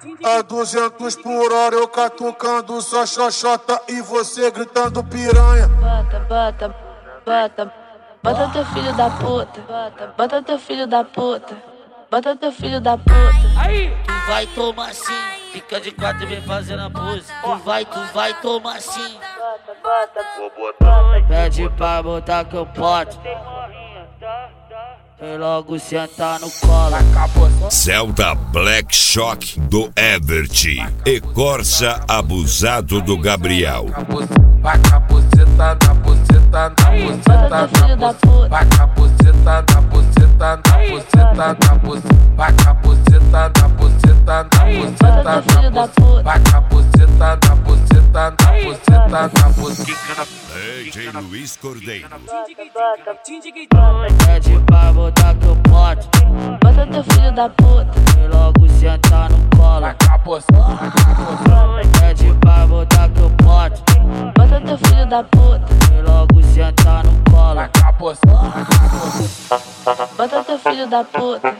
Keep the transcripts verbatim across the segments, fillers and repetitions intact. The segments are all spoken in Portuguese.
A duzentos por hora eu catucando só xoxota e você gritando piranha. Bota, bota, bota, bota teu filho da puta. Bota, bota teu filho da puta. Bota teu filho da puta. Aí, tu vai tomar assim. Fica de quatro e vem fazendo a pose. Tu vai, tu vai tomar assim. Pede pra botar que eu boto. Vem logo sentar no colo. Zelda Black Shock do Evert e Corsa Abusado do Gabriel. Vai com a buceta na buceta na buceta na buceta. Vai com a buceta na buceta na buceta na buceta. Vai com a buceta na buceta na buceta na buceta. Vai com a buceta na buceta na buceta na buceta. D J Luiz Cordeiro. Pede pra botar que eu boto. Bota teu filho da puta. Vem logo sentar no colo. Vai com a buceta. Pede pra botar que eu boto. Bota teu filho da puta. Vem logo sentar no colo. Vai com a buceta. Bota teu filho da puta.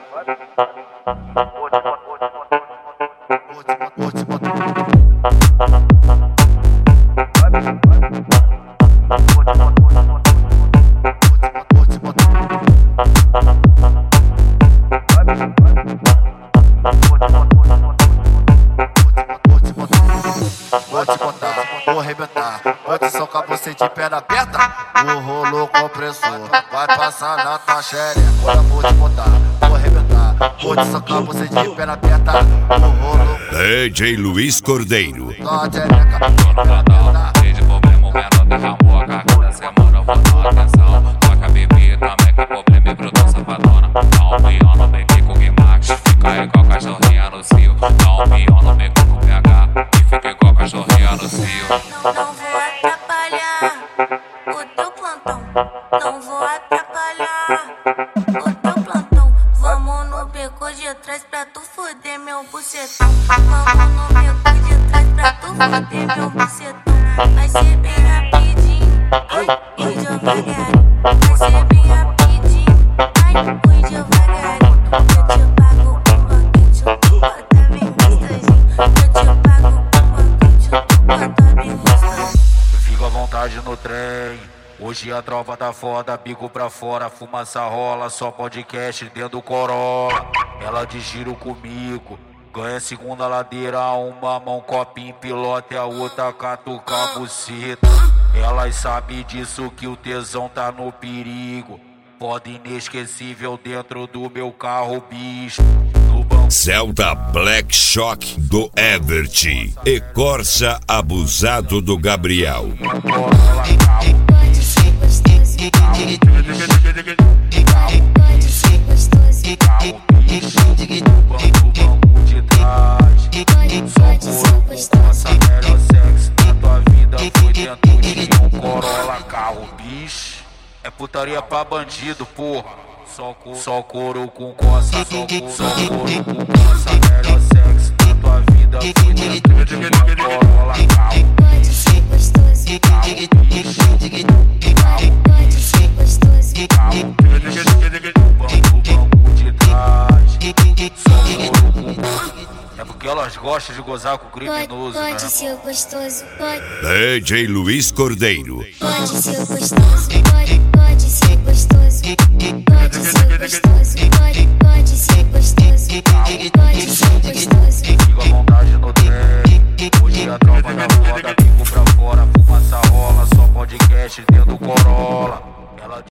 Vou te contar, vou arrebentar. Vou te socar você de perna aberta. O rolo compressor vai passar na tua xereca. Olha, vou te contar, vou arrebentar. Vou te socar você de perna aberta. O rolo D J Luiz Cordeiro. na xereca. Desde problema o menor derramou a cada semana eu vou dar atenção. Toca bebê também que problema e brotou safadona. Dá um pião no meio com o Guimax. Fica igual cachorrinha no cio. Dá um pião no meio com o P H. E fica igual cachorrinha no cio. Não, não vou atrapalhar o teu plantão. Não vou atrapalhar o teu plantão. Vamos no beco de trás pra tu foder meu bucetão. Vamos no beco de trás pra tu foder meu bucetão. Vai ser bem rapidinho, ai, ui devagarinho. Vai ser bem rapidinho, ai, ui devagarinho. Eu te pago com boquete, tu bota bem gostosinho. Eu te pago com boquete, tu bota bem gostosinho. Fica à vontade no trem. Hoje a tropa tá foda, bico pra fora, fumaça rola, só podcast dentro do Corolla. Ela de giro comigo, ganha segunda ladeira, uma mão copinho pilota e a outra catuca a buceta. Elas sabem disso que o tesão tá no perigo. Foda inesquecível dentro do meu carro, bicho. No banco. Zelda Black Shock do Evert e Corsa Abusado do Gabriel. É putaria pra bandido, porra. Só, co só couro com coça, só, co só couro com coça. Melhor sexo da tua vida foi dentro de uma Corolla, carro. Pode ser gostoso, carro, carro, pode ser gostoso, carro. O banco de trás, só couro com coça. É porque elas gostam de gozar com o criminoso, né? pode ser gostoso, pode, D J Luiz Cordeiro. pode ser gostoso, pode, pode ser gostoso, pode ser gostoso, pode, pode ser gostoso, pode ser gostoso. Fica à vontade no trem. Hoje a tropa da foda, bico pra fora, fumaça rola, só podcast dentro do Corolla.